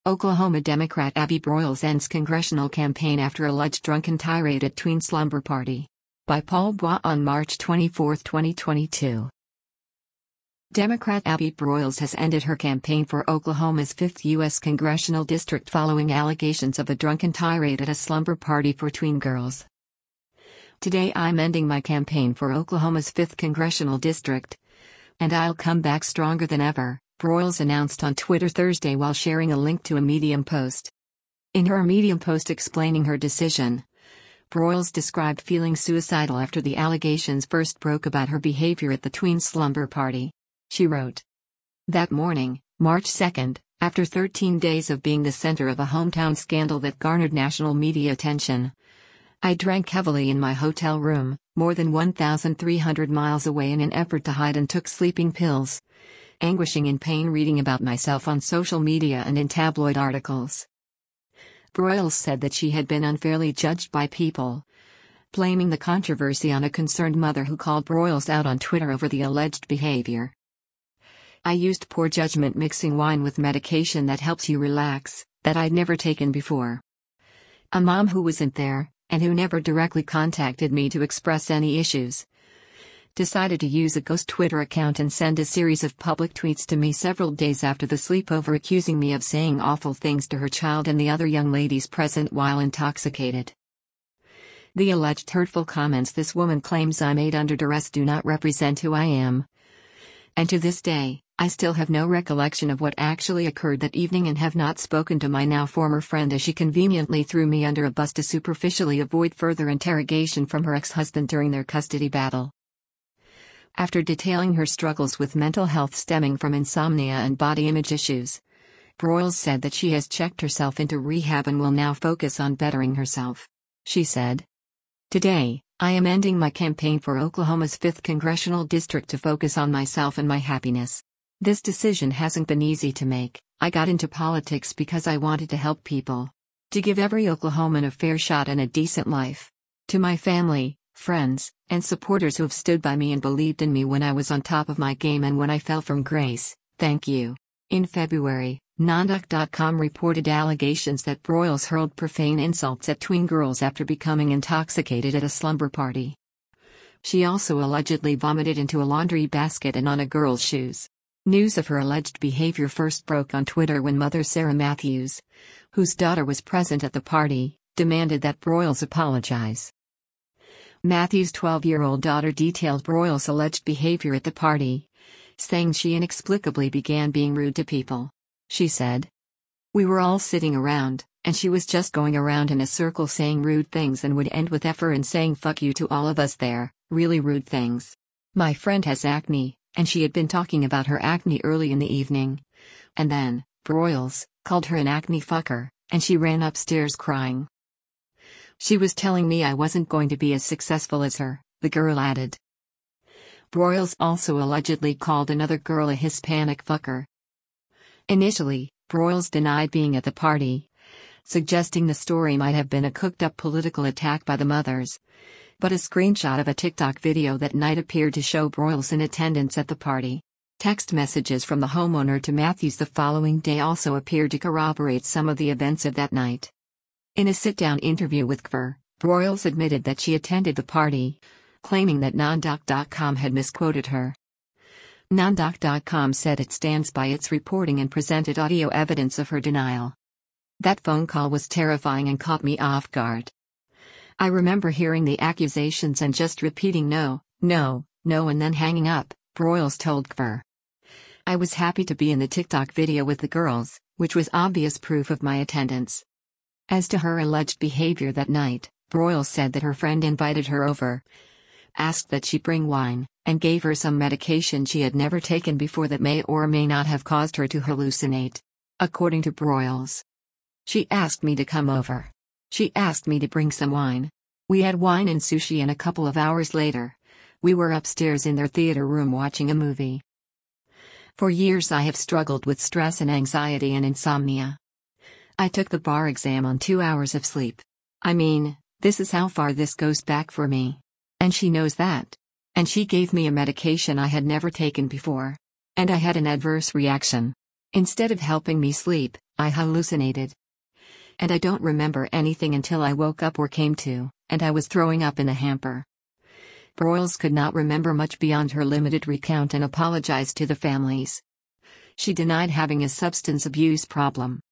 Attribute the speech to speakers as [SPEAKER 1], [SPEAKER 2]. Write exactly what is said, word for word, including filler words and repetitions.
[SPEAKER 1] Oklahoma Democrat Abby Broyles ends congressional campaign after alleged drunken tirade at tween slumber party. By Paul Bois on March twenty-fourth, twenty twenty-two. Democrat Abby Broyles has ended her campaign for Oklahoma's fifth U S congressional district following allegations of a drunken tirade at a slumber party for tween girls. "Today I'm ending my campaign for Oklahoma's fifth congressional district. And I'll come back stronger than ever," Broyles announced on Twitter Thursday while sharing a link to a Medium post. In her Medium post explaining her decision, Broyles described feeling suicidal after the allegations first broke about her behavior at the tween slumber party. She wrote, "That morning, March second, after thirteen days of being the center of a hometown scandal that garnered national media attention, I drank heavily in my hotel room, more than one thousand three hundred miles away in an effort to hide, and took sleeping pills, anguishing in pain reading about myself on social media and in tabloid articles." Broyles said that she had been unfairly judged by people, blaming the controversy on a concerned mother who called Broyles out on Twitter over the alleged behavior. "I used poor judgment mixing wine with medication that helps you relax, that I'd never taken before. A mom who wasn't there, and who never directly contacted me to express any issues, decided to use a ghost Twitter account and send a series of public tweets to me several days after the sleepover accusing me of saying awful things to her child and the other young ladies present while intoxicated. The alleged hurtful comments this woman claims I made under duress do not represent who I am. And to this day, I still have no recollection of what actually occurred that evening and have not spoken to my now former friend, as she conveniently threw me under a bus to superficially avoid further interrogation from her ex-husband during their custody battle." After detailing her struggles with mental health stemming from insomnia and body image issues, Broyles said that she has checked herself into rehab and will now focus on bettering herself. She said, "Today, I am ending my campaign for Oklahoma's fifth congressional district to focus on myself and my happiness. This decision hasn't been easy to make. I got into politics because I wanted to help people, to give every Oklahoman a fair shot and a decent life. To my family, friends, and supporters who have stood by me and believed in me when I was on top of my game and when I fell from grace, thank you." In February, Nonduc dot com reported allegations that Broyles hurled profane insults at tween girls after becoming intoxicated at a slumber party. She also allegedly vomited into a laundry basket and on a girl's shoes. News of her alleged behavior first broke on Twitter when mother Sarah Matthews, whose daughter was present at the party, demanded that Broyles apologize. Matthews' twelve-year-old daughter detailed Broyles' alleged behavior at the party, saying she inexplicably began being rude to people. She said, "We were all sitting around, and she was just going around in a circle saying rude things and would end with F her and saying fuck you to all of us there, really rude things. My friend has acne, and she had been talking about her acne early in the evening. And then, Broyles called her an acne fucker, and she ran upstairs crying. She was telling me I wasn't going to be as successful as her," the girl added. Broyles also allegedly called another girl a Hispanic fucker. Initially, Broyles denied being at the party, suggesting the story might have been a cooked-up political attack by the mothers. But a screenshot of a TikTok video that night appeared to show Broyles in attendance at the party. Text messages from the homeowner to Matthews the following day also appeared to corroborate some of the events of that night. In a sit-down interview with K V R, Broyles admitted that she attended the party, claiming that Nonduc dot com had misquoted her. Nonduc dot com said it stands by its reporting and presented audio evidence of her denial. "That phone call was terrifying and caught me off guard. I remember hearing the accusations and just repeating no, no, no and then hanging up," Broyles told K V R. "I was happy to be in the TikTok video with the girls, which was obvious proof of my attendance." As to her alleged behavior that night, Broyles said that her friend invited her over, asked that she bring wine, and gave her some medication she had never taken before that may or may not have caused her to hallucinate. According to Broyles, "She asked me to come over. She asked me to bring some wine. We had wine and sushi, and a couple of hours later, we were upstairs in their theater room watching a movie. For years I have struggled with stress and anxiety and insomnia. I took the bar exam on two hours of sleep. I mean, this is how far this goes back for me. And she knows that. And she gave me a medication I had never taken before. And I had an adverse reaction. Instead of helping me sleep, I hallucinated. And I don't remember anything until I woke up or came to, and I was throwing up in a hamper. Broyles could not remember much beyond her limited recount and apologized to the families. She denied having a substance abuse problem.